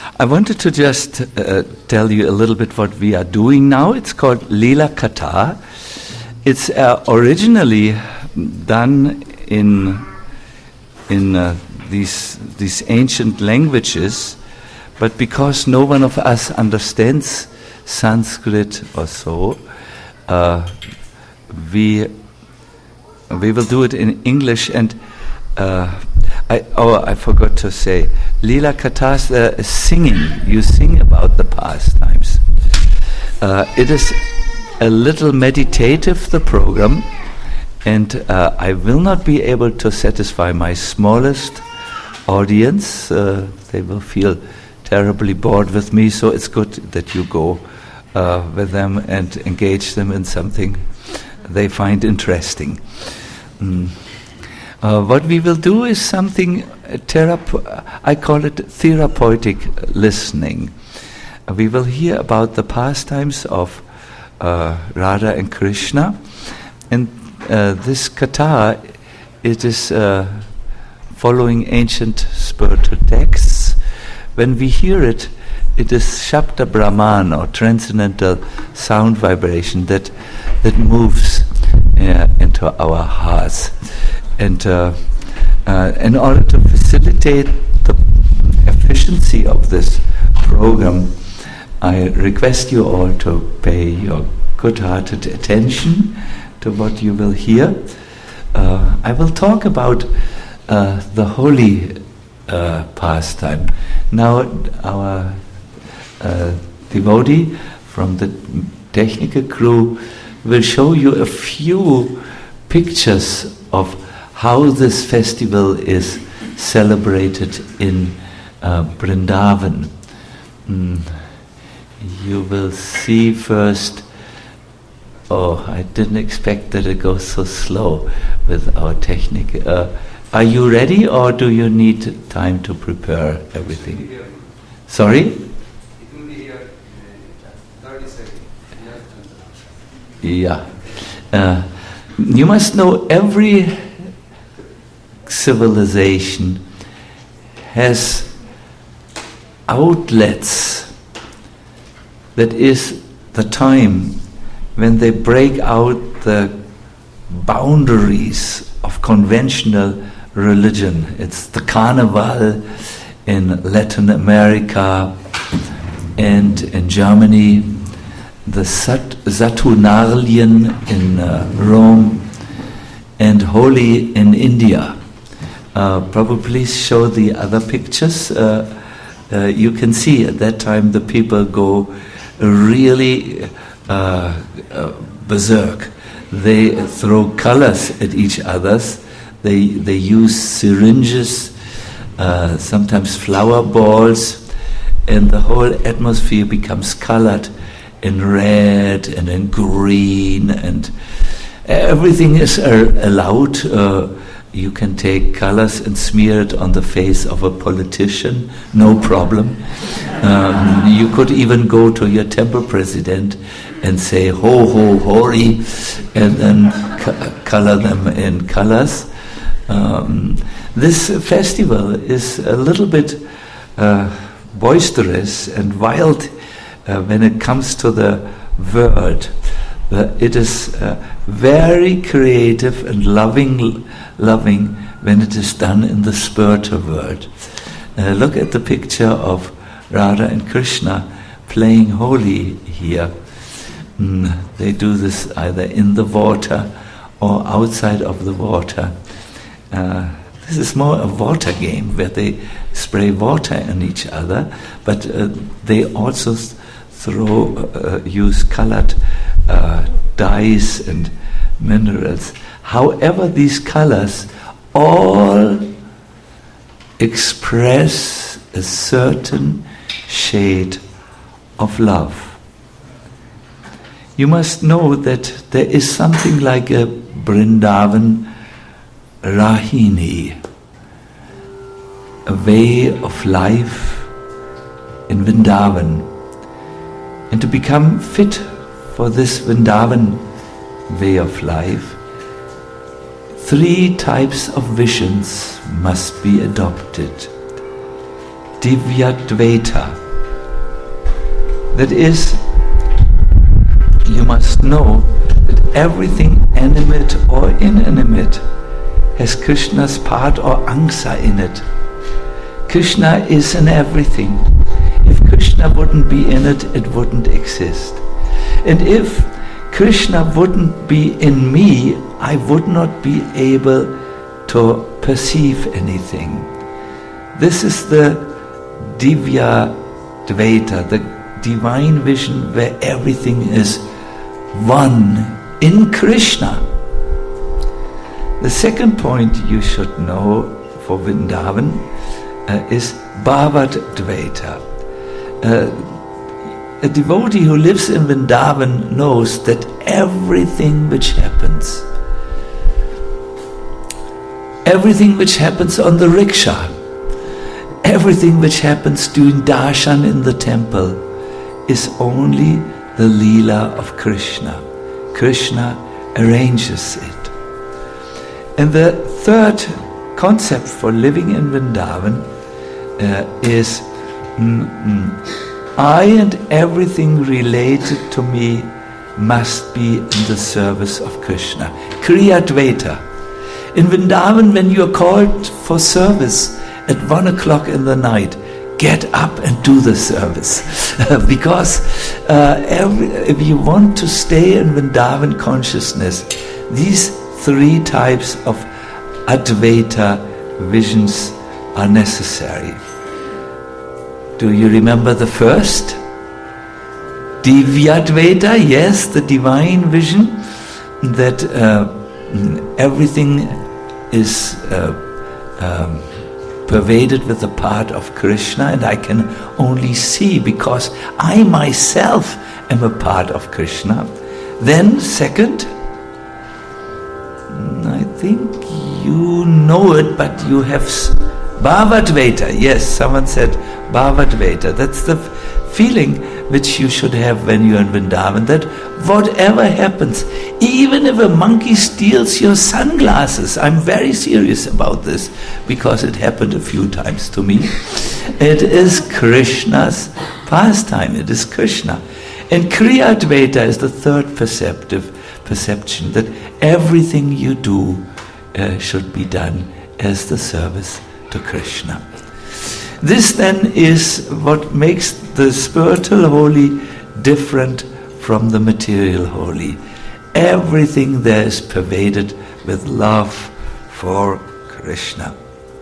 I wanted to just tell you a little bit what we are doing now. It's called Leela Katha. It's originally done in these ancient languages, but because no one of us understands Sanskrit or so, we will do it in English. And I forgot to say, Leela Katha is singing. You sing about the pastimes. It is a little meditative, the program, and I will not be able to satisfy my smallest audience. They will feel terribly bored with me, so it's good that you go with them and engage them in something they find interesting. What we will do is something I call it therapeutic listening. We will hear about the pastimes of Radha and Krishna, and this katha, it is following ancient spiritual texts. When we hear it, it is Shabda Brahman, or transcendental sound vibration that moves into our hearts. And in order to facilitate the efficiency of this program, I request you all to pay your good-hearted attention to what you will hear. I will talk about the holy pastime. Now our devotee from the technical crew will show you a few pictures of how this festival is celebrated in Vrindavan. You will see first. Oh, I didn't expect that it goes so slow with our technique. Are you ready, or do you need time to prepare everything? Sorry? It will be here in 30 seconds. Yeah. You must know every civilization has outlets. That is the time when they break out the boundaries of conventional religion. It's the Carnival in Latin America and in Germany, the Saturnalien in Rome, and Holi in India. Probably show the other pictures. You can see at that time the people go really berserk. They throw colors at each other. They use syringes, sometimes flower balls, and the whole atmosphere becomes colored in red and in green, and everything is allowed. You can take colors and smear it on the face of a politician, no problem. You could even go to your temple president and say, ho, ho, hori, and then color them in colors. This festival is a little bit boisterous and wild when it comes to the word. It is very creative and loving when it is done in the spiritual world. Look at the picture of Radha and Krishna playing Holi here. They do this either in the water or outside of the water. This is more a water game where they spray water on each other, but they also use colored dyes and minerals. However, these colors all express a certain shade of love. You must know that there is something like a Vrindavan Rahini, a way of life in Vrindavan. And to become fit for this Vrindavan way of life, 3 types of visions must be adopted. Divyadvaita. That is, you must know that everything animate or inanimate has Krishna's part or angsa in it. Krishna is in everything. If Krishna wouldn't be in it, it wouldn't exist. And if Krishna wouldn't be in me, I would not be able to perceive anything. This is the Divyadvaita, the divine vision where everything is one in Krishna. The second point you should know for Vrindavan is Bhavadvaita. A devotee who lives in Vrindavan knows that everything which happens on the rickshaw, everything which happens during darshan in the temple is only the Leela of Krishna. Krishna arranges it. And the third concept for living in Vrindavan is I and everything related to me must be in the service of Krishna. Kriyadvaita. In Vrindavan, when you are called for service at 1 o'clock in the night, get up and do the service. Because if you want to stay in Vrindavan consciousness, these three types of Advaita visions are necessary. Do you remember the first? Divyadvaita, yes, the divine vision that everything is pervaded with the part of Krishna, and I can only see because I myself am a part of Krishna. Then second, I think you know it, but you have Bhavadvaita. Yes, someone said Bhavadvaita. That's the feeling which you should have when you're in Vrindavan, that whatever happens, even if a monkey steals your sunglasses, I'm very serious about this because it happened a few times to me, it is Krishna's pastime, it is Krishna. And Kriyadvaita is the third perception, that everything you do should be done as the service to Krishna. This then is what makes the spiritual holy different from the material holy. Everything there is pervaded with love for Krishna.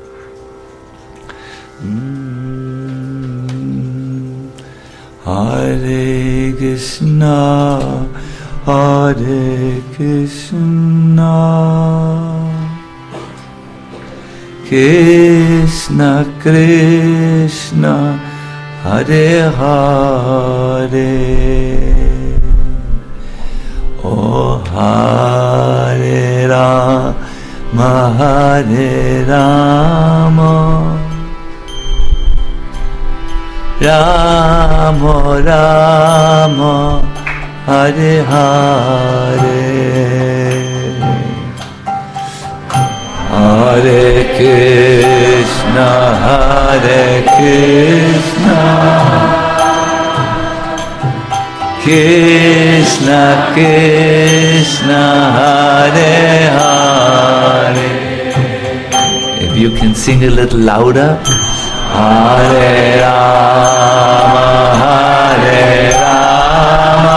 Hare Krishna, Hare Krishna, Krishna Krishna, Hare Hare, Oh Hare Rama, Hare Rama, Rama Rama, Hare Hare, Hare Krishna, Hare Krishna, Krishna Krishna, Hare Hare. If you can sing a little louder. Hare Rama, Hare Rama,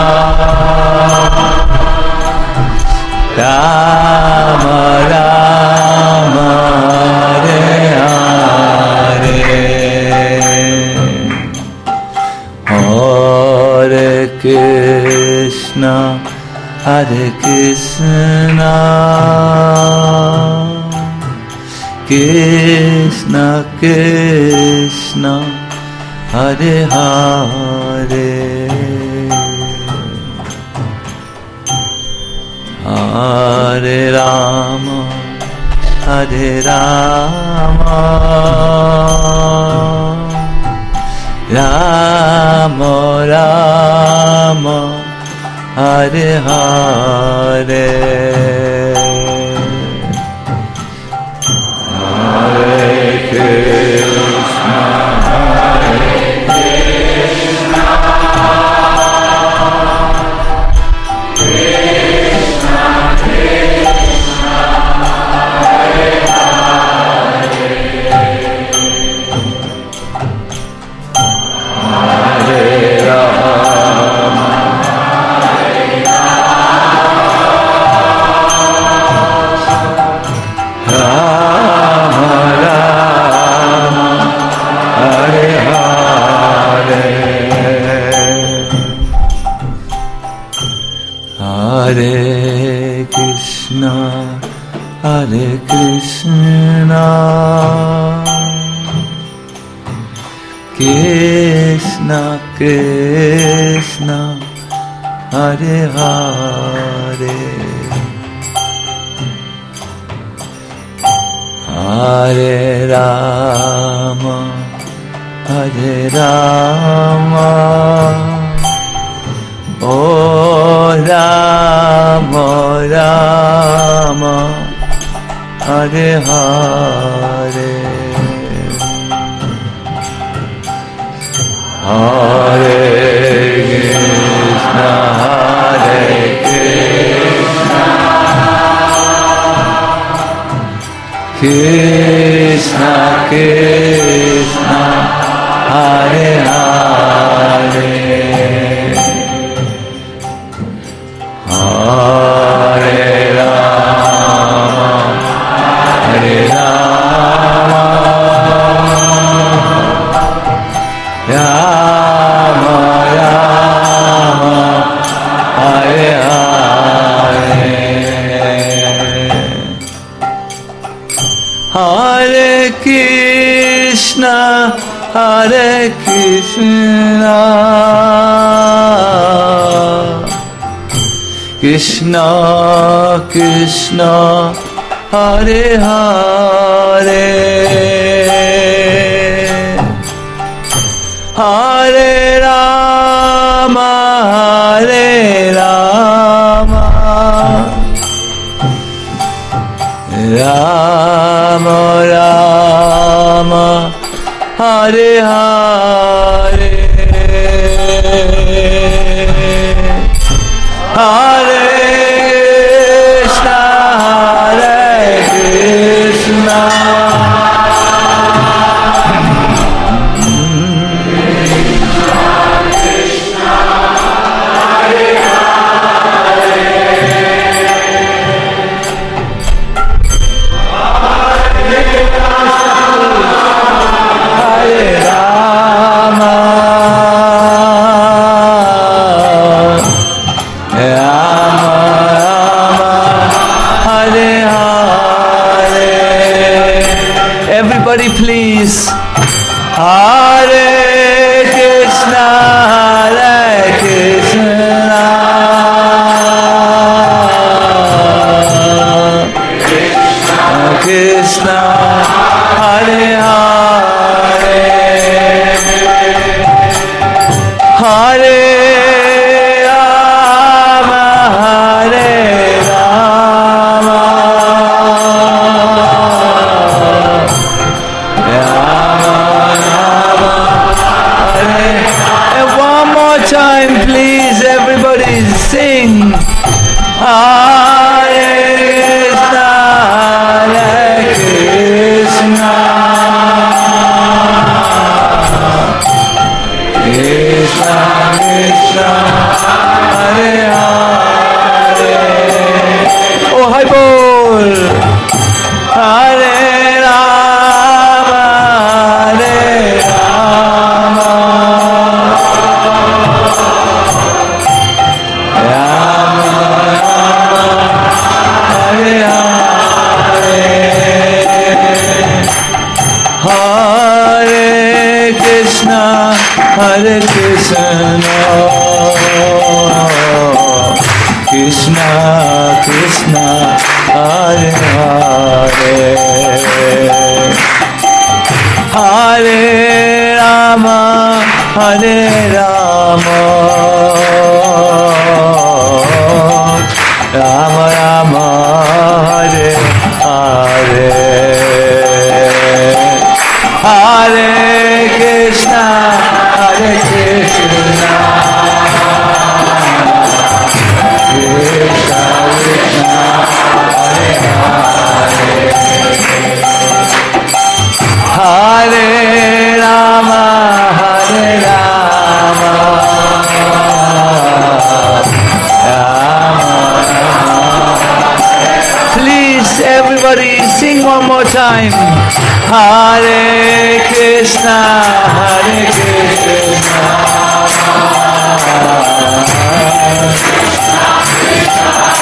Rama Rama, Hare Hare, Hare Krishna, Hare Krishna, Krishna Krishna, Hare Hare, Hare Rama, Hare Rama, Rama Rama, Hare Hare, Hare Krishna, Hare Krishna, Hare Krishna, Krishna Krishna, Hare Hare, Hare Rama, Hare Rama, Oh Rama Rama, Hare Hare, Hare Krishna, Hare Krishna, Krishna Krishna, Hare Hare, Hare Rama, Hare Rama, Rama Rama, Hare Hare, Hare Krishna, Hare Krishna, Krishna Krishna, Hare Hare, Hare Rama, Hare Rama, Rama Rama, Hare Hare, Hare Krishna, Hare Krishna, everybody please. Hare Krishna, Hare Krishna, Krishna Krishna, Hare Hare, Hare Rama, Hare Rama, time, please, everybody sing. Hare Krishna, Hare Krishna, Krishna Krishna, Hare Hare. Oh, hi, bol. Hare Rama, Hare Rama, Hare Krishna, Hare Krishna, Krishna Krishna, Hare Hare, Hare Rama, Hare Rama, Rama Rama, Hare Hare, Hare Krishna, Hare Krishna, Krishna Krishna, Hare Hare, Hare Rama, Hare Rama, Rama Rama. Please, everybody, sing one more time. Hare Krishna, Hare Krishna, Krishna Krishna,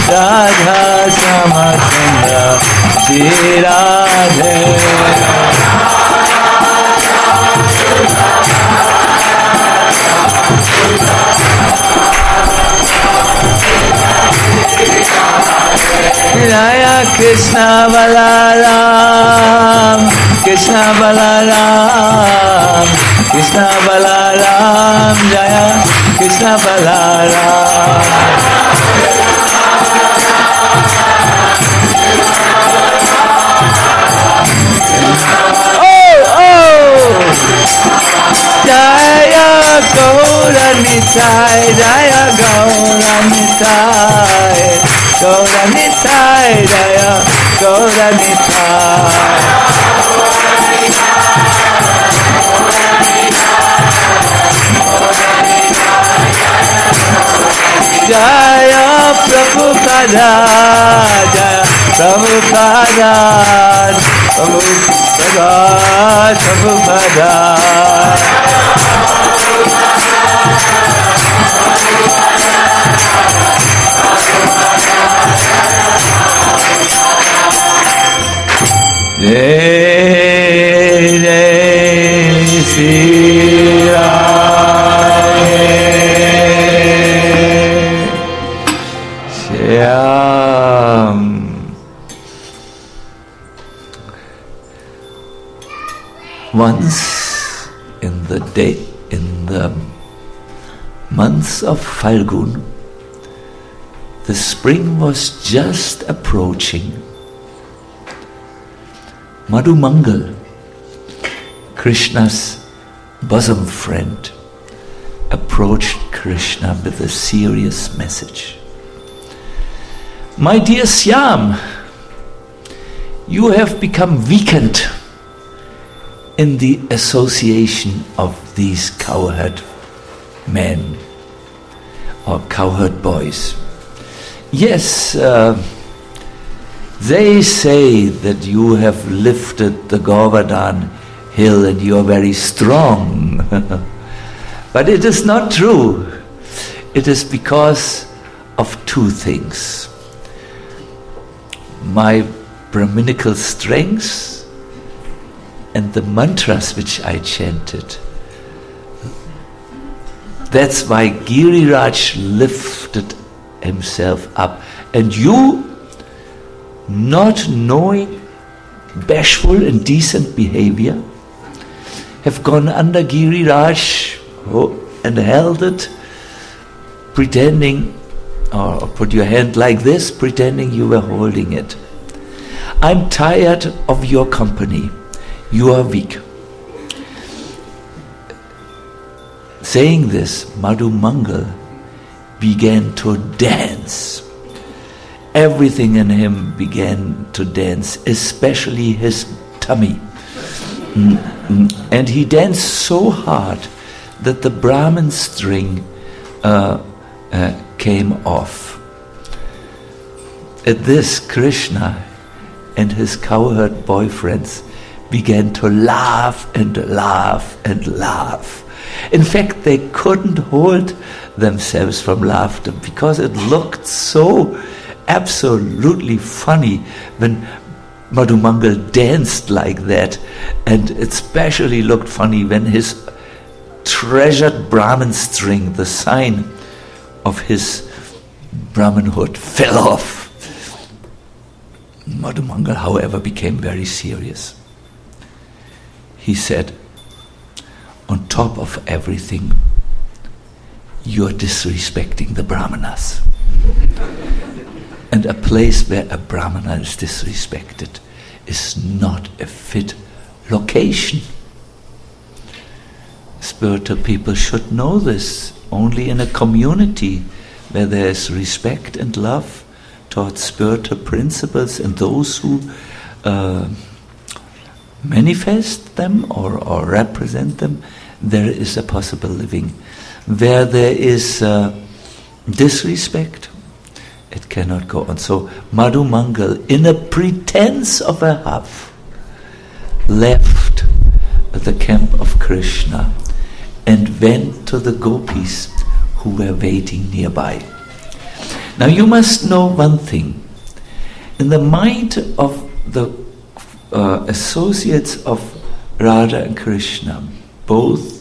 Radha Shamachandra Shri Radhe. Jaya Krishna Balaram, Krishna Balaram, Krishna Balaram, Jaya Krishna Balaram. Jaya Gaura Nitai, Jaya Gaura Nitai, Gaura Nitai, Jaya Gaura Nitai. Jaya Prabhupada, Jaya Prabhupada, Prabhupada, Prabhupada. Jai Jai Sri Ram. Once in the months of Falgun, the spring was just approaching. Madhu Mangal, Krishna's bosom friend, approached Krishna with a serious message. My dear Syam, you have become weakened in the association of these cowherd men or cowherd boys. Yes, they say that you have lifted the Govardhan hill and you are very strong. But it is not true. It is because of two things. My Brahminical strengths and the mantras which I chanted. That's why Giriraj lifted himself up. And you, not knowing bashful and decent behavior, have gone under Giriraj and held it, pretending, or put your hand like this, pretending you were holding it. I'm tired of your company. You are weak. Saying this, Madhu Mangal began to dance. Everything in him began to dance, especially his tummy. And he danced so hard that the Brahman string came off. At this, Krishna and his cowherd boyfriends began to laugh and laugh and laugh. In fact, they couldn't hold themselves from laughter because it looked so absolutely funny when Madhu Mangal danced like that, and it especially looked funny when his treasured Brahman string, the sign of his Brahmanhood, fell off. Madhu Mangal, however, became very serious. He said, on top of everything, you're disrespecting the Brahmanas. And a place where a Brahmana is disrespected is not a fit location. Spiritual people should know this. Only in a community where there is respect and love towards spiritual principles and those who manifest them or represent them, there is a possible living. Where there is disrespect, it cannot go on. So Madhu Mangal, in a pretense of a huff, left the camp of Krishna and went to the gopis who were waiting nearby. Now you must know one thing. In the mind of the associates of Radha and Krishna, both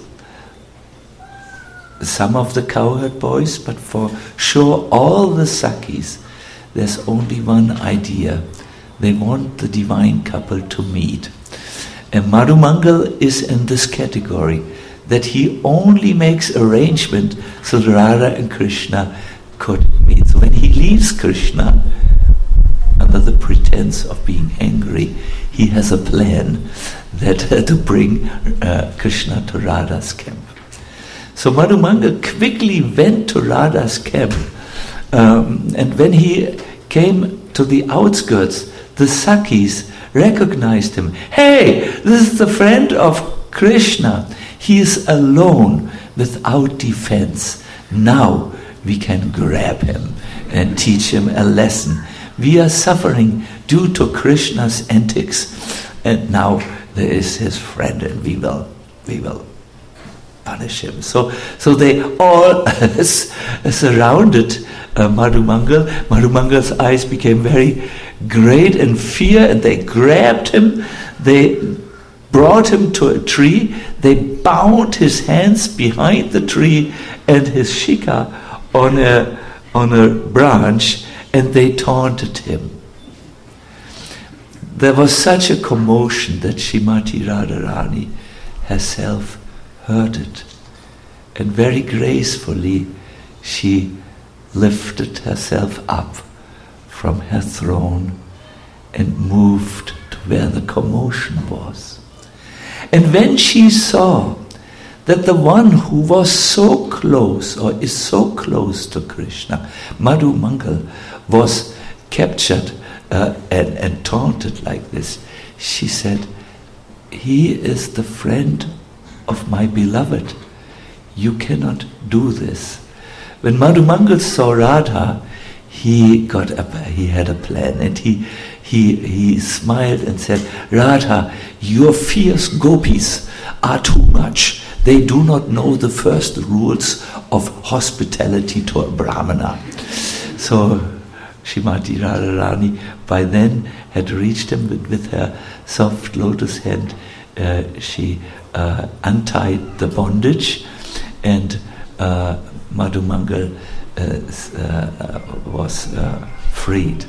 some of the cowherd boys, but for sure all the Sakhis, there's only one idea. They want the divine couple to meet. And Madhumangal is in this category, that he only makes arrangement so that Radha and Krishna could meet. So when he leaves Krishna, under the pretense of being angry, he has a plan that to bring Krishna to Radha's camp. So Madhumangal quickly went to Radha's camp, and when he came to the outskirts, the Sakhis recognized him. Hey, this is the friend of Krishna. He is alone, without defense. Now we can grab him and teach him a lesson. We are suffering due to Krishna's antics, and now there is his friend, and we will punish him. So they all surrounded Madhumangal. Madhumangal's eyes became very great in fear, and they grabbed him. They brought him to a tree. They bound his hands behind the tree and his shikha on a branch, and they taunted him. There was such a commotion that Srimati Radharani herself heard it, and very gracefully she lifted herself up from her throne and moved to where the commotion was. And when she saw that the one who was so close, or is so close to Krishna, Madhumangal, was captured and taunted like this, she said, he is the friend of my beloved. You cannot do this. When Madhumangal saw Radha, he got up. He had a plan, and he smiled and said, Radha, your fierce gopis are too much. They do not know the first rules of hospitality to a brahmana. So Srimati Radharani by then had reached him with her soft lotus hand. She untied the bondage, and Madhumangal was freed.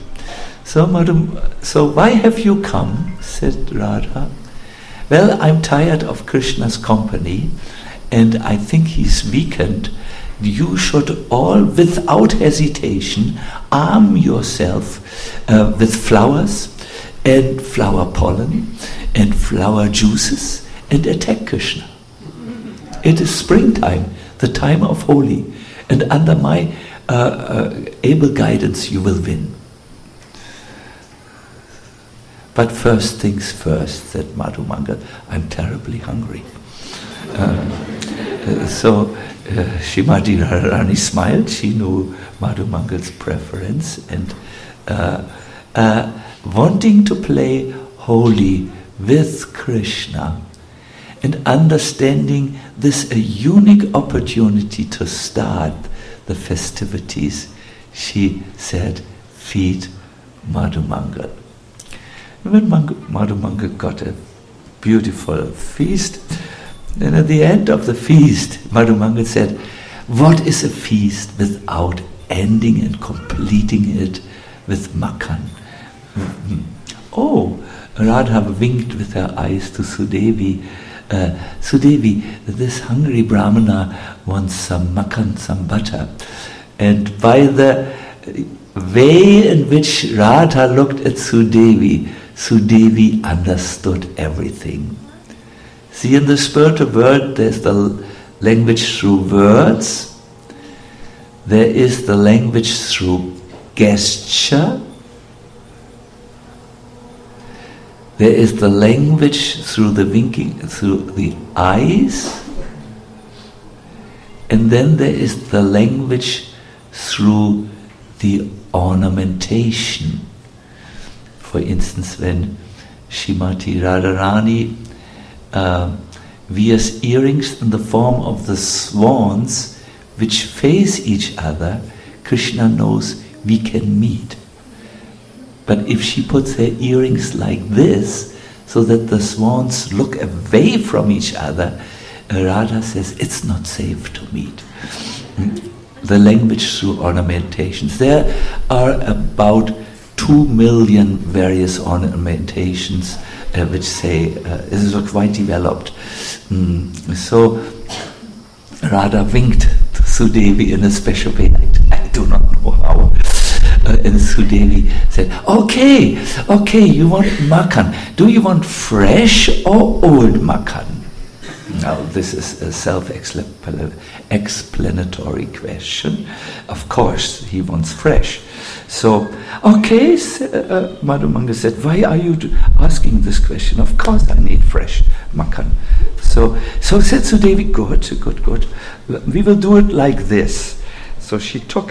So why have you come? Said Radha. Well, I'm tired of Krishna's company, and I think he's weakened. You should all, without hesitation, arm yourself with flowers and flower pollen and flower juices and attack Krishna. It is springtime, the time of Holi, and under my able guidance you will win. But first things first, said Madhumangal, I'm terribly hungry. So Srimati Radharani smiled. She knew Madhumangal's preference, and wanting to play Holi with Krishna and understanding this a unique opportunity to start the festivities, she said, feed Madhumangal. When Madhumangal got a beautiful feast, then at the end of the feast, Madhumangal said, what is a feast without ending and completing it with makhan? Oh, Radha winked with her eyes to Sudevi. Sudevi, this hungry brahmana wants some makhan, some butter. And by the way in which Radha looked at Sudevi, Sudevi understood everything. See, in the spiritual world, there's the language through words, there is the language through gesture, there is the language through the winking, through the eyes, and then there is the language through the ornamentation. For instance, when Srimati Radharani wears earrings in the form of the swans which face each other, Krishna knows we can meet. But if she puts her earrings like this, so that the swans look away from each other, Radha says it's not safe to meet. The language through ornamentations. There are about 2 million various ornamentations which say, this is quite developed. So Radha winked to Sudevi in a special way. I do not know how. And Sudevi said, okay, you want makan. Do you want fresh or old makan? Now this is a self-explanatory question. Of course, he wants fresh. So, okay, Madhumanga said, why are you asking this question? Of course I need fresh makan. So said Sudevi, good. We will do it like this. So she took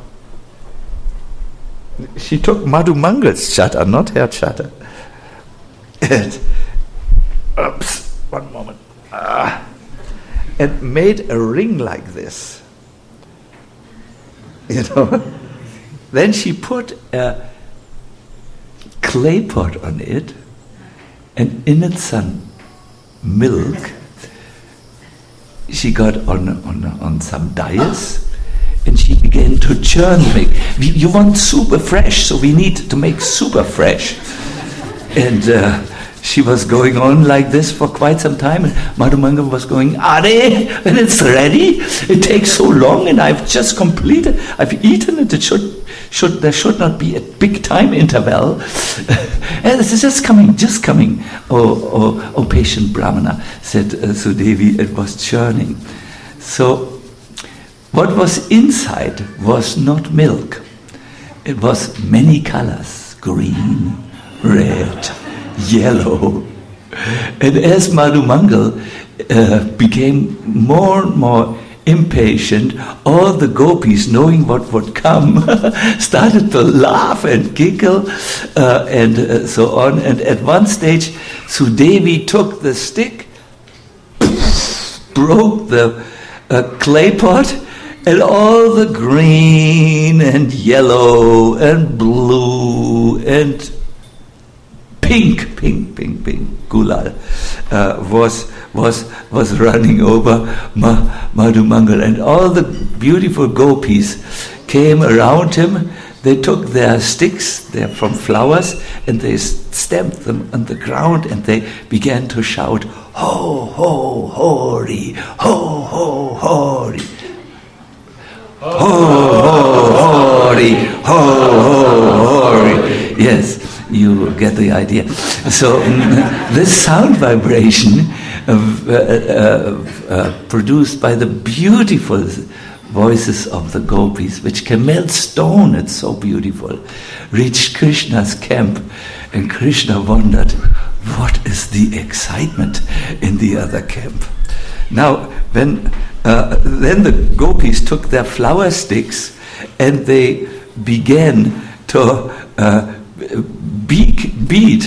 Madhumanga's chata, not her chata. And, one moment. And made a ring like this. Then she put a clay pot on it, and in it some milk. She got on some dais, and she began to churn milk. You want super fresh, so we need to make super fresh. And she was going on like this for quite some time, and Madhumanga was going, Are, when it's ready, it takes so long, and I've just completed, I've eaten it, there should not be a big time interval. And it's just coming. Oh, patient Brahmana, said Sudevi, it was churning. So, what was inside was not milk. It was many colors, green, red, yellow. And as Madhumangal became more and more impatient, all the gopis, knowing what would come, started to laugh and giggle and so on. And at one stage, Sudevi took the stick, broke the clay pot, and all the green and yellow and blue and pink gulal was running over Madhumangal, and all the beautiful gopis came around him. They took their sticks, they're from flowers, and they stamped them on the ground, and they began to shout, Ho, ho, hori, ho, ho, hori. Ho, ho, hori, ho, ho, hori. Yes, you get the idea. So this sound vibration produced by the beautiful voices of the gopis, which can melt stone, it's so beautiful, reached Krishna's camp, and Krishna wondered, what is the excitement in the other camp? Now, then the gopis took their flower sticks and they began to beat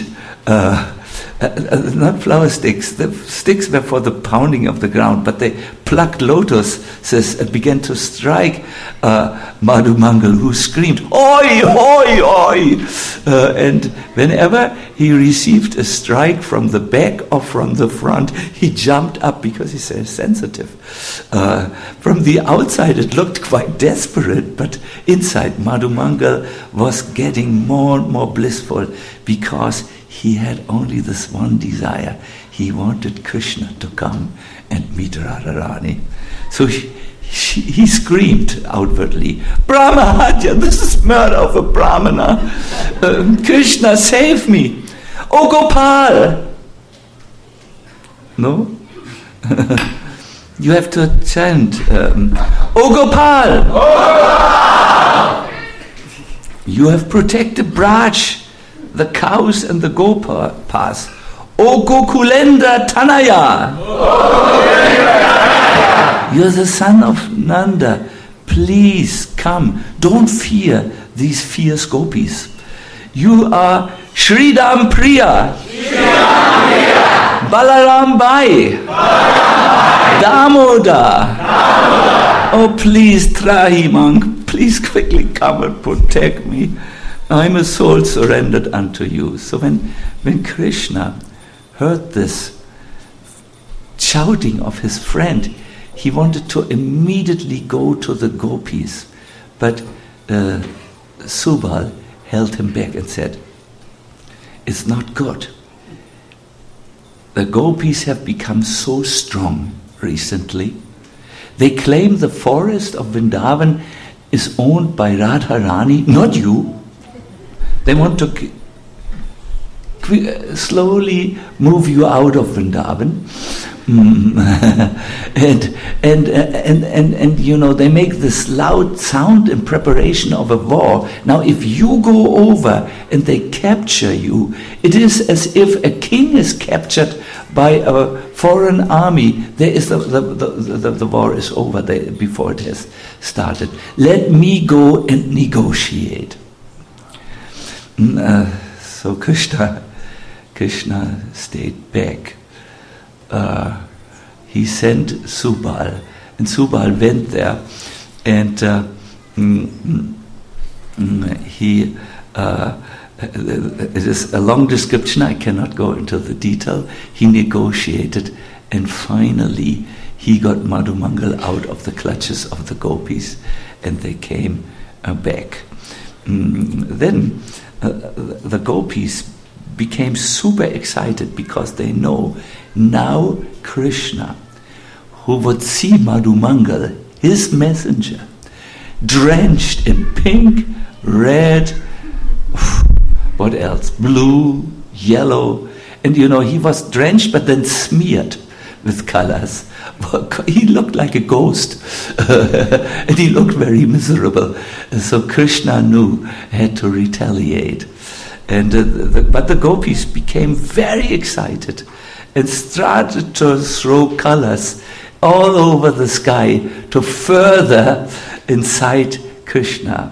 not flower sticks. The sticks were for the pounding of the ground, but they plucked lotuses and began to strike Madhumangal, who screamed, Oi, oi, oi! And whenever he received a strike from the back or from the front, he jumped up because he's very sensitive. From the outside it looked quite desperate, but inside Madhumangal was getting more and more blissful because he had only this one desire. He wanted Krishna to come and meet Radharani. So he screamed outwardly, Brahmahatya, this is murder of a Brahmana. Krishna, save me. Oh Gopal. No? You have to chant, Oh Gopal. You have protected Braj, the cows and the Gopas. O Gokulendra Tanaya! You're the son of Nanda. Please come. Don't fear these fierce gopis. You are Shridam Priya. Balaram Bai. Damoda. Oh, please, Trahimang. please quickly come and protect me. I'm a soul surrendered unto you. So when Krishna heard this shouting of his friend, he wanted to immediately go to the gopis. But Subal held him back and said, it's not good. The gopis have become so strong recently. They claim the forest of Vrindavan is owned by Radharani, not you. They want to slowly move you out of Vrindavan. And you know, they make this loud sound in preparation of a war. Now if you go over and they capture you, it is as if a king is captured by a foreign army. There is the war is over before it has started. Let me go and negotiate. So Krishna stayed back. He sent Subal, and Subal went there, and it is a long description, I cannot go into the detail. He negotiated, and finally he got Madhumangal out of the clutches of the gopis, and they came back. Then the gopis became super excited because they know now Krishna, who would see Madhumangal, his messenger, drenched in pink, red, what else? Blue, yellow, and you know, he was drenched but then smeared with colors. He looked like a ghost, and he looked very miserable. So Krishna knew he had to retaliate. And but the gopis became very excited and started to throw colors all over the sky to further incite Krishna.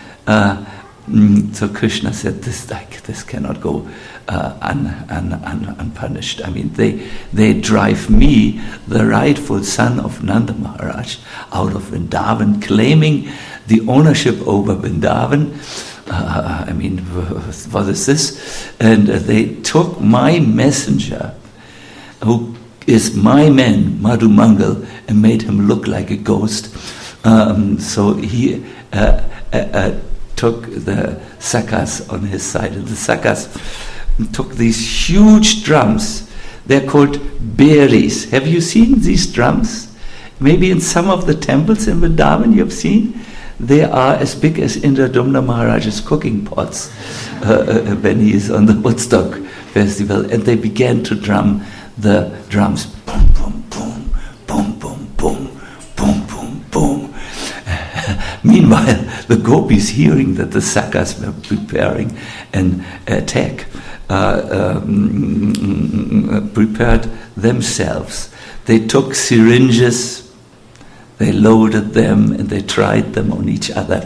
So Krishna said, this cannot go unpunished. I mean, they drive me, the rightful son of Nanda Maharaj, out of Vrindavan, claiming the ownership over Vrindavan. I mean, what is this? And they took my messenger, who is my man, Madhumangal, and made him look like a ghost. So he took the Sakas on his side, and the Sakas took these huge drums. They're called beris. Have you seen these drums? Maybe in some of the temples in Vrindavan you have seen. They are as big as Indradumna Maharaj's cooking pots when he is on the Woodstock festival, and they began to drum the drums. Boom, boom, boom, boom, boom, boom, boom, boom, boom. Meanwhile, the gopis, hearing that the Sakas were preparing an attack, prepared themselves. They took syringes, they loaded them, and they tried them on each other.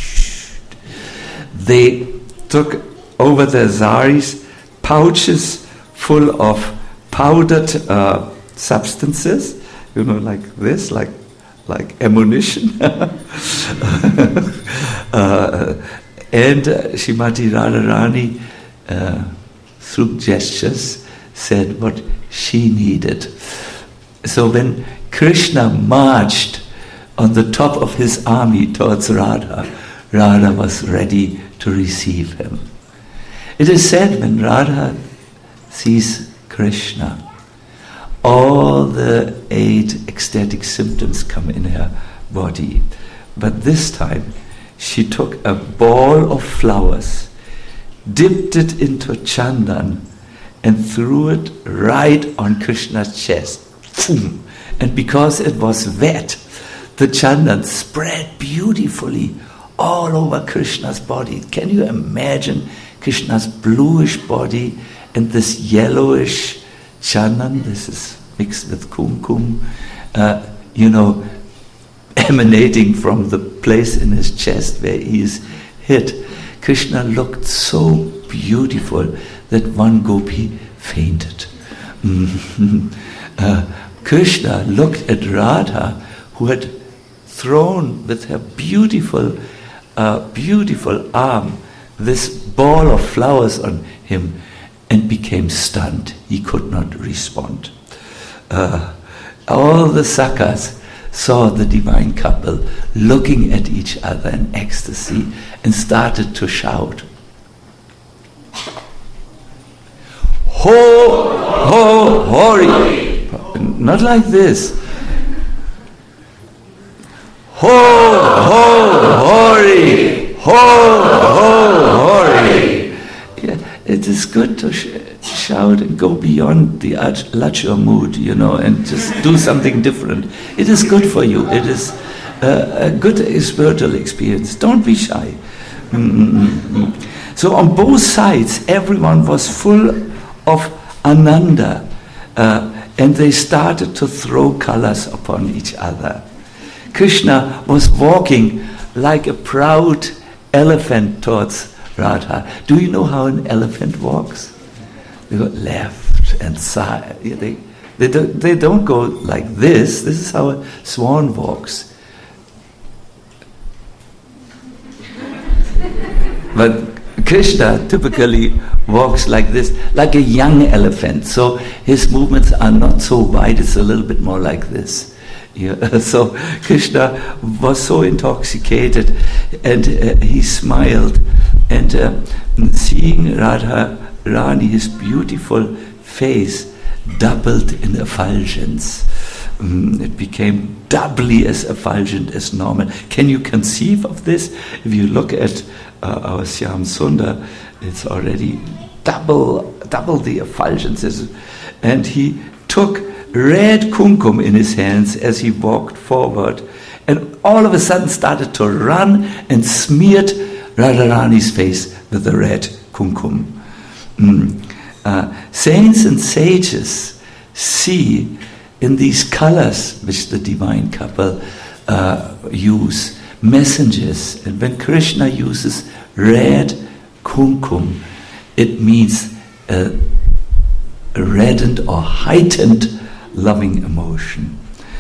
They took over their saris pouches full of powdered substances, you know, like this, like ammunition. And Srimati Radharani, through gestures, said what she needed. So when Krishna marched on the top of his army towards Radha, Radha was ready to receive him. It is said when Radha sees Krishna, all the 8 ecstatic symptoms come in her body. But this time, she took a ball of flowers, dipped it into chandan, and threw it right on Krishna's chest. Boom. And because it was wet, the chandan spread beautifully all over Krishna's body. Can you imagine Krishna's bluish body and this yellowish chandan? This is mixed with kumkum, emanating from the place in his chest where he is hit. Krishna looked so beautiful that one gopi fainted. Krishna looked at Radha, who had thrown with her beautiful arm this ball of flowers on him and became stunned. He could not respond. All the sakas saw the divine couple looking at each other in ecstasy and started to shout, Ho, ho, hori. Not like this. Ho, ho, hori. Ho, ho, hori. Yeah, it is good to shout and go beyond the Lachur mood, and just do something different. It is good for you. It is a good spiritual experience. Don't be shy. So on both sides, everyone was full of ananda, and they started to throw colors upon each other. Krishna was walking like a proud elephant towards Radha. Do you know how an elephant walks? They go left and side. They don't go like this. This is how a swan walks. But Krishna typically walks like this, like a young elephant. So his movements are not so wide, it's a little bit more like this. Yeah. So Krishna was so intoxicated, and he smiled, and seeing Radha Rani, his beautiful face doubled in effulgence. It became doubly as effulgent as normal. Can you conceive of this? If you look at our Shyam Sundar, it's already double the effulgences. And he took red kumkum in his hands as he walked forward, and all of a sudden started to run and smeared Radharani's face with the red kumkum. Saints and sages see in these colors which the divine couple use messengers, and when Krishna uses red kumkum, it means a reddened or heightened loving emotion.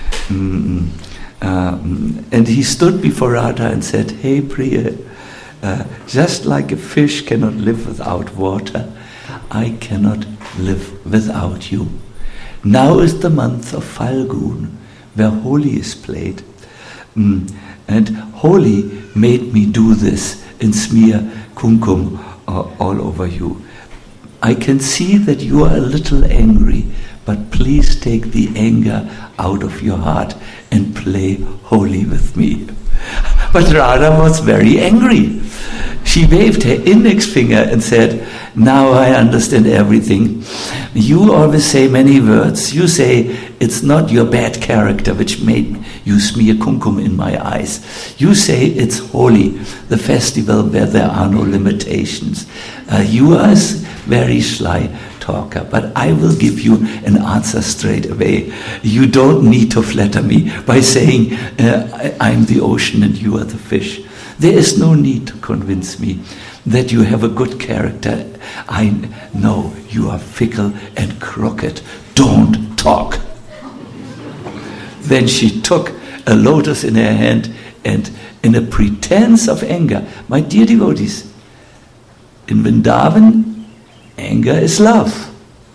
And he stood before Radha and said, Hey Priya, just like a fish cannot live without water, I cannot live without you. Now is the month of Falgun, where Holi is played. And Holi made me do this and smear kumkum all over you. I can see that you are a little angry, but please take the anger out of your heart and play Holi with me. But Radha was very angry. She waved her index finger and said, now I understand everything. You always say many words. You say it's not your bad character which made you smear kumkum in my eyes. You say it's Holi, the festival where there are no limitations. You are a very sly talker, but I will give you an answer straight away. You don't need to flatter me by saying I'm the ocean and you are the fish. There is no need to convince me that you have a good character. I know you are fickle and crooked. Don't talk. Then she took a lotus in her hand, and in a pretense of anger, my dear devotees, in Vrindavan, anger is love.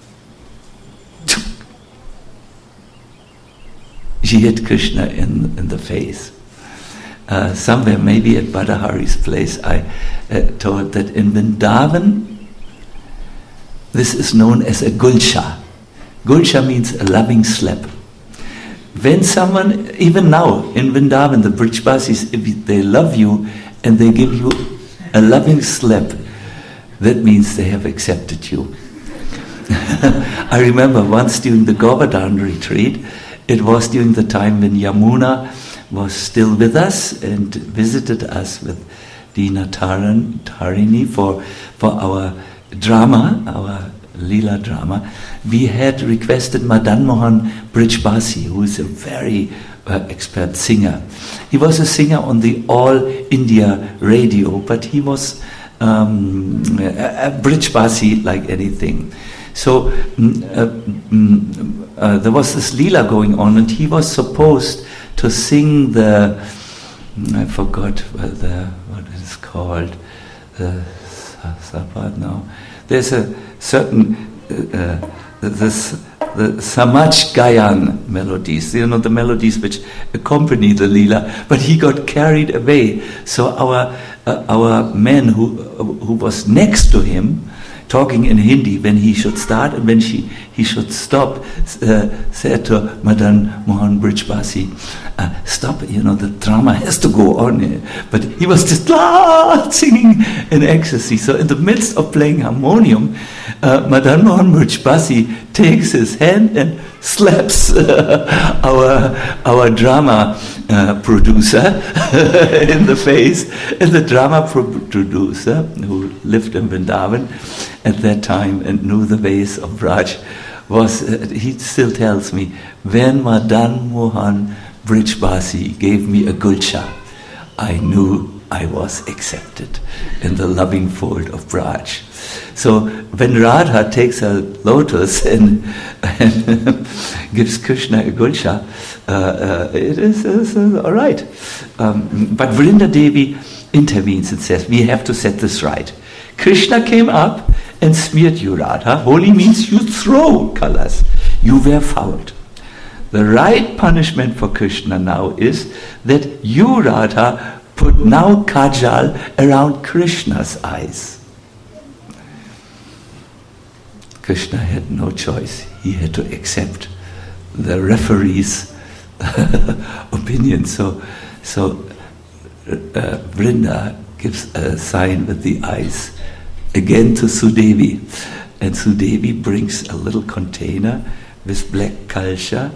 She hit Krishna in the face. Somewhere, maybe at Badahari's place, I told that in Vrindavan, this is known as a gulsha. Gulsha means a loving slap. When someone, even now in Vrindavan, the Brijbasis, if they love you and they give you a loving slap, that means they have accepted you. I remember once during the Govardhan retreat, it was during the time when Yamuna was still with us and visited us with Dina Tarini for our drama, our Leela drama. We had requested Madan Mohan Brijbasi, who is a very expert singer. He was a singer on the All India radio, but he was a Brijbasi like anything. So there was this Leela going on, and he was supposed to sing the, I forgot what it's called, the Sabbath now. There's a certain, the Samaj Gayan melodies, the melodies which accompany the Leela, but he got carried away. So our man who was next to him, talking in Hindi when he should start and when he should stop, said to Madan Mohan Brijbasi, stop, the drama has to go on. But he was just singing in ecstasy. So in the midst of playing harmonium, Madan Mohan Brijbasi takes his hand and slaps our drama producer in the face. And the drama producer, who lived in Vrindavan at that time and knew the ways of Braj, he still tells me, when Madan Mohan Brijbasi gave me a gulcha, I knew I was accepted in the loving fold of Braj. So when Radha takes a lotus and gives Krishna a gulcha, it is all right. But Vrinda Devi intervenes and says, we have to set this right. Krishna came up and smeared you, Radha. Holy means you throw colors. You were fouled. The right punishment for Krishna now is that you, Radha, put now kajal around Krishna's eyes. Krishna had no choice. He had to accept the referee's opinion. So Vrinda gives a sign with the eyes again to Sudevi. And Sudevi brings a little container with black kalsha,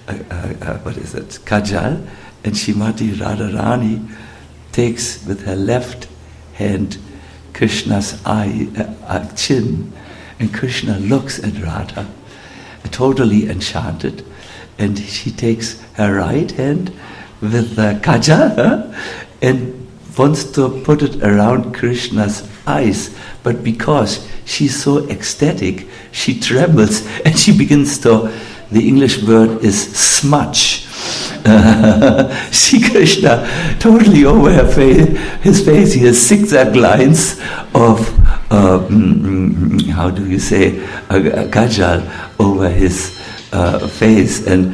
kajal, and Shrimati Radharani takes with her left hand Krishna's chin, and Krishna looks at Radha, totally enchanted, and she takes her right hand with the kajal and wants to put it around Krishna's eyes, but because she's so ecstatic, she trembles and she begins to, the English word is smudge. See Krishna totally over his face. He has zigzag lines of how do you say kajal over his face, and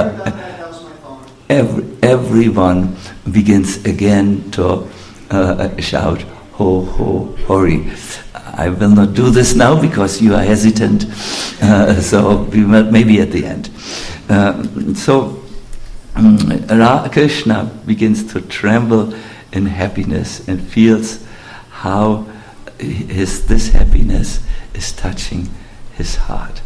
everyone begins again to shout ho ho hori. I will not do this now because you are hesitant, so we will maybe at the end. So Krishna begins to tremble in happiness and feels how this happiness is touching his heart.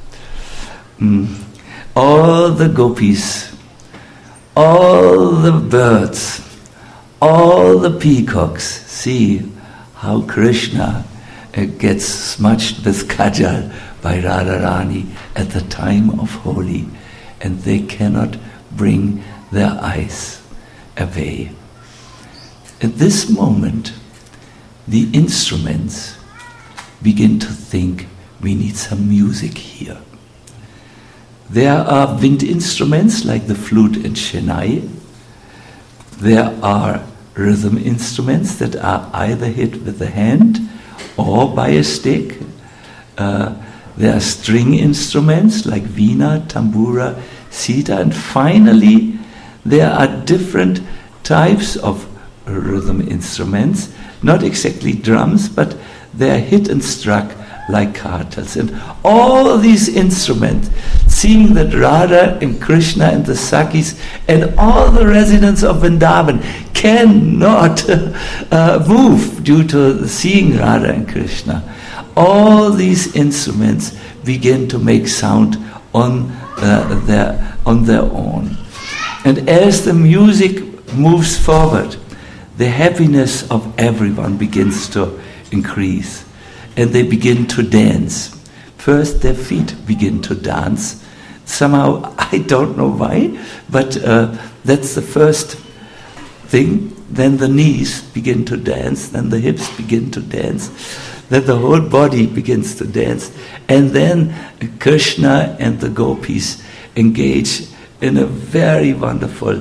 All the gopis, all the birds, all the peacocks see how Krishna gets smudged with kajal by Radharani at the time of Holi, and they cannot bring their eyes away. At this moment, the instruments begin to think, we need some music here. There are wind instruments like the flute and Chennai. There are rhythm instruments that are either hit with the hand or by a stick. There are string instruments like veena, tambura, sita, and finally there are different types of rhythm instruments, not exactly drums, but they are hit and struck like kartals. And all these instruments, seeing that Radha and Krishna and the Sakhis and all the residents of Vrindavan cannot move due to seeing Radha and Krishna, all these instruments begin to make sound on their own. And as the music moves forward, the happiness of everyone begins to increase, and they begin to dance. First, their feet begin to dance. Somehow, I don't know why, but that's the first thing. Then the knees begin to dance, then the hips begin to dance, then the whole body begins to dance, and then Krishna and the gopis engage in a very wonderful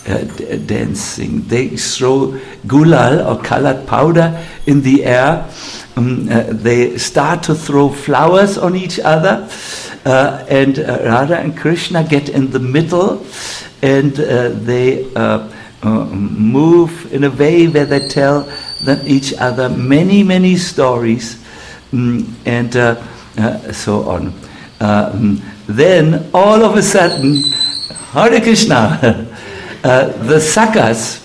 dancing. They throw gulal or colored powder in the air. They start to throw flowers on each other, and Radha and Krishna get in the middle, and they move in a way where they tell each other many, many stories, and so on. Then all of a sudden, Hare Krishna, the Sakas,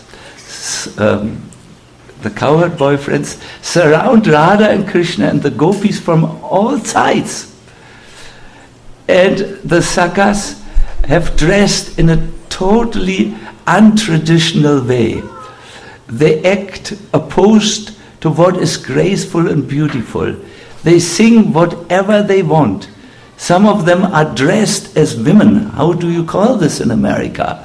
the cowherd boyfriends, surround Radha and Krishna and the gopis from all sides. And the Sakas have dressed in a totally untraditional way. They act opposed to what is graceful and beautiful. They sing whatever they want. Some of them are dressed as women. How do you call this in America?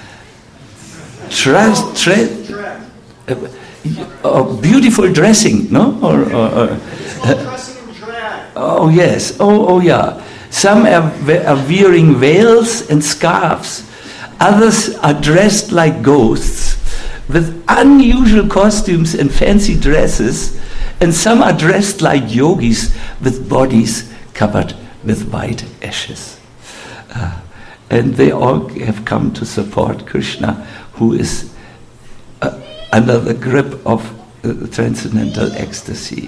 Beautiful dressing, no? Dressing in drag. Oh yes, oh yeah. Some are wearing veils and scarves. Others are dressed like ghosts with unusual costumes and fancy dresses. And some are dressed like yogis with bodies covered with white ashes. And they all have come to support Krishna, who is under the grip of transcendental ecstasy.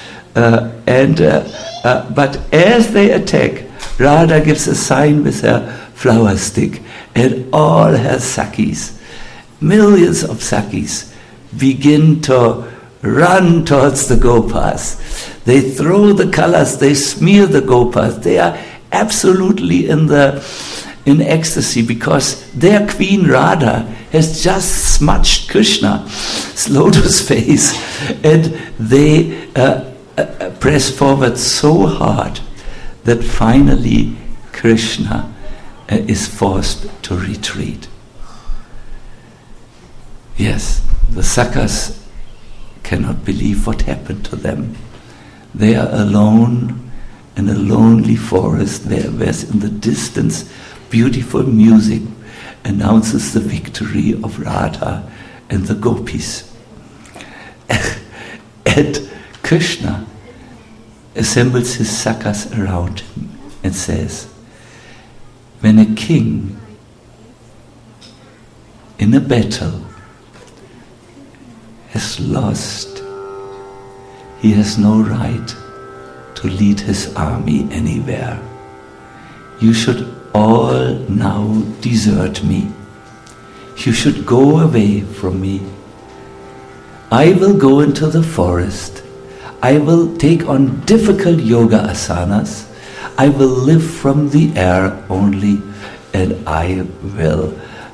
But as they attack, Radha gives a sign with her flower stick, and all her Sakis, millions of Sakis, begin to run towards the Gopas. They throw the colors, they smear the Gopas. They are absolutely in ecstasy because their queen Radha has just smudged Krishna's lotus face, and they press forward so hard that finally Krishna is forced to retreat. Yes, the Sakas cannot believe what happened to them. They are alone in a lonely forest whereas in the distance beautiful music announces the victory of Radha and the gopis. And Krishna assembles his Sakas around him and says, when a king in a battle has lost, he has no right to lead his army anywhere. You should all now desert me. You should go away from me. I will go into the forest. I will take on difficult yoga asanas. I will live from the air only, and I will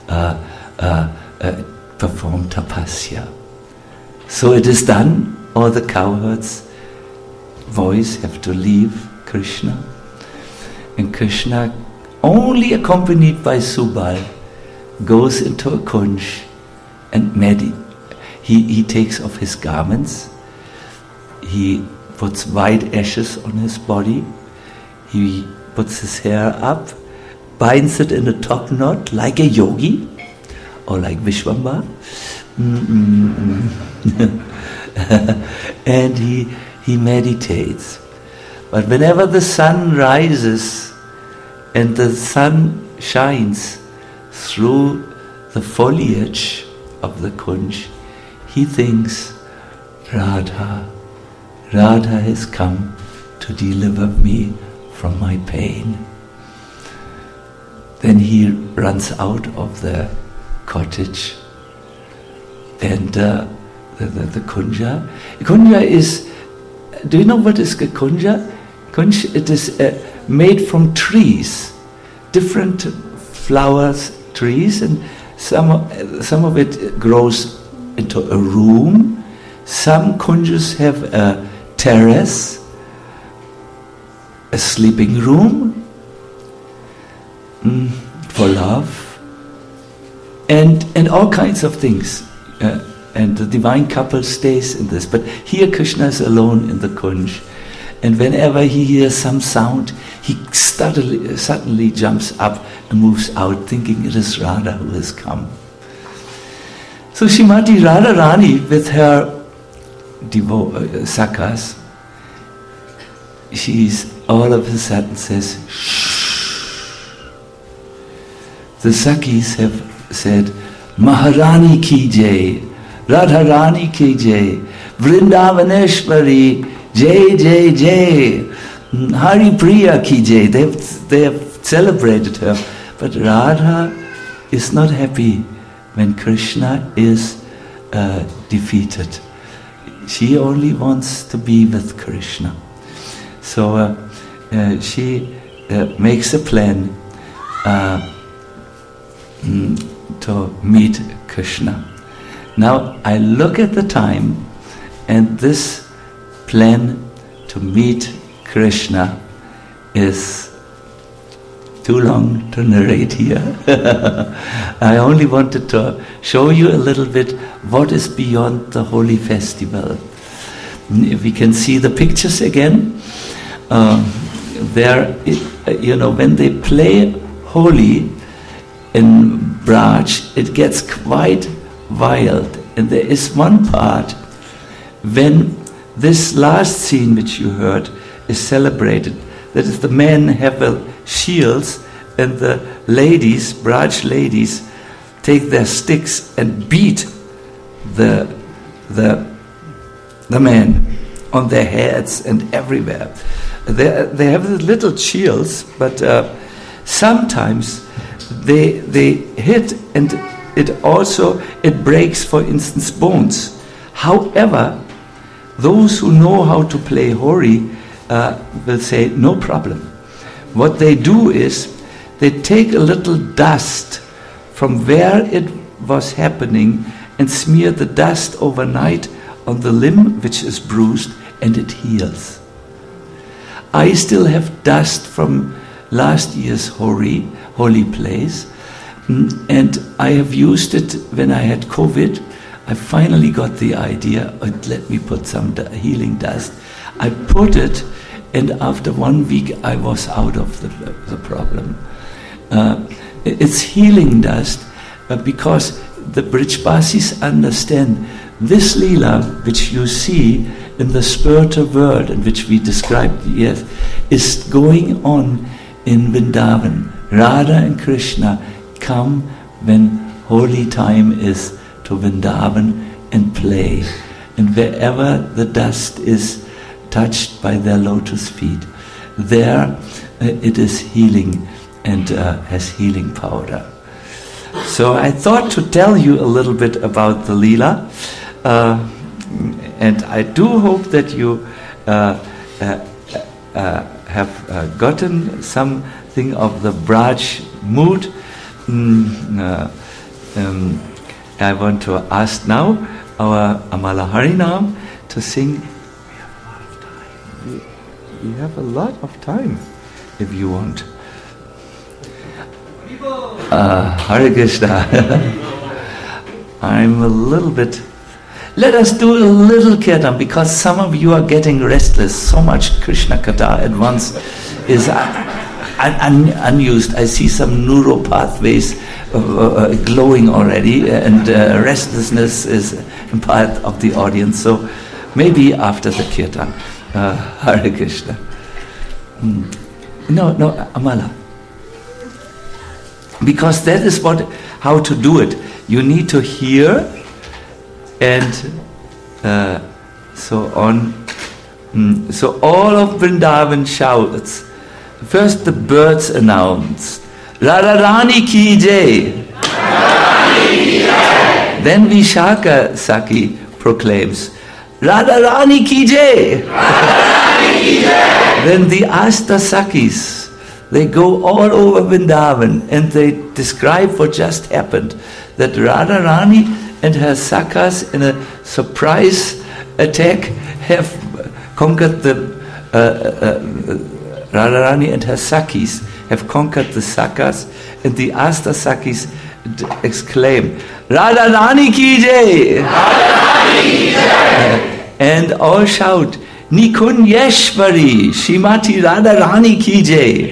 perform tapasya. So it is done. All the cowherds' boys have to leave Krishna. And Krishna, only accompanied by Subal, goes into a kunj and he takes off his garments. He puts white ashes on his body. He puts his hair up, binds it in a top knot like a yogi or like Vishwamba. And he meditates. But whenever the sun rises and the sun shines through the foliage of the kunj, he thinks, Radha has come to deliver me from my pain. Then he runs out of the cottage, and the kunja. Kunja is, do you know what is a kunja? Kunja, it is made from trees, different flowers, trees, and some of it grows into a room. Some kunjas have a terrace, a sleeping room for love, and all kinds of things. And the divine couple stays in this. But here Krishna is alone in the kunj. And whenever he hears some sound, he suddenly jumps up and moves out, thinking it is Radha who has come. So Srimati Radharani with her sakas, she's all of a sudden says, shh. The Sakis have said, Maharani ki jai, Radharani ki jai, Vrindavaneshwari, jai jai jai, Hari Priya ki jai. They have celebrated her. But Radha is not happy when Krishna is defeated. She only wants to be with Krishna. So she makes a plan to meet Krishna. Now I look at the time, and this plan to meet Krishna is too long to narrate here. I only wanted to show you a little bit what is beyond the holy festival. If we can see the pictures again, when they play Holi in Braj, it gets quite wild. And there is one part when this last scene which you heard is celebrated. That is, the men have shields, and the ladies, Braj ladies, take their sticks and beat the men on their heads and everywhere. They have the little shields, but sometimes they hit, and it breaks, for instance, bones. However, those who know how to play Hori will say, no problem. What they do is, they take a little dust from where it was happening and smear the dust overnight on the limb which is bruised, and it heals. I still have dust from last year's holy plays, and I have used it when I had COVID. I finally got the idea, let me put some healing dust. I put it, and after 1 week I was out of the problem. It's healing dust, because the Brijbasis understand this Leela, which you see in the spiritual world, and which we described, yes, is going on in Vrindavan. Radha and Krishna come when holy time is to Vrindavan and play. And wherever the dust is touched by their lotus feet, there it is healing and has healing powder. So I thought to tell you a little bit about the Leela, and I do hope that you have gotten something of the Braj mood. I want to ask now our Amala Harinam to sing. We have a lot of time if you want. Hare Krishna. I'm a little bit. Let us do a little kirtan, because some of you are getting restless. So much Krishna Katha at once is unused. I see some neuro pathways glowing already, and restlessness is in part of the audience. So maybe after the kirtan. Hare Krishna. No, Amala. Because that is how to do it. You need to hear, and so on. So all of Vrindavan shouts. First the birds announce, Radharani ki jai. Then Vishaka Saki proclaims, Radharani ki jai. Then the Asta Sakis, they go all over Vrindavan, and they describe what just happened. That Radharani and her Sakas, in a surprise attack, have conquered the Radharani and her Sakis have conquered the Sakas, and the Asta Sakis exclaim, Radharani ki jai! And all shout, Nikunyeshwari, Srimati Radharani ki jai!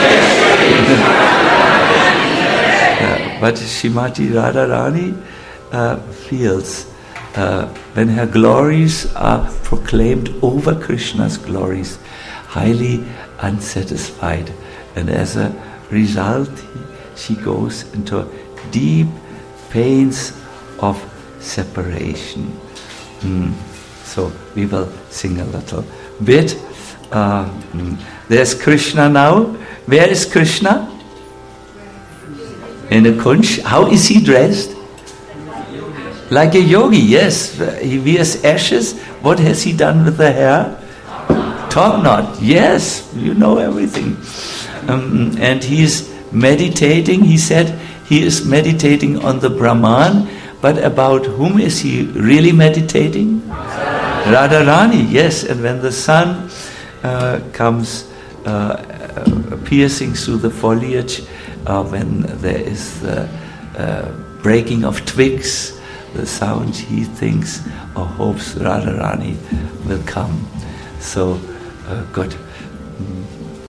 But Srimati Radharani feels when her glories are proclaimed over Krishna's glories, highly unsatisfied, and as a result she goes into deep pains of separation. So we will sing a little bit. There's Krishna now. Where is Krishna? In a kunj. How is he dressed? Like a yogi, yes. He wears ashes. What has he done with the hair? Top knot. Yes, you know everything. And he is meditating. He said he is meditating on the Brahman, but about whom is he really meditating? Radharani, yes. And when the sun comes piercing through the foliage, when there is the breaking of twigs, the sound, he thinks or hopes Radharani will come. So good.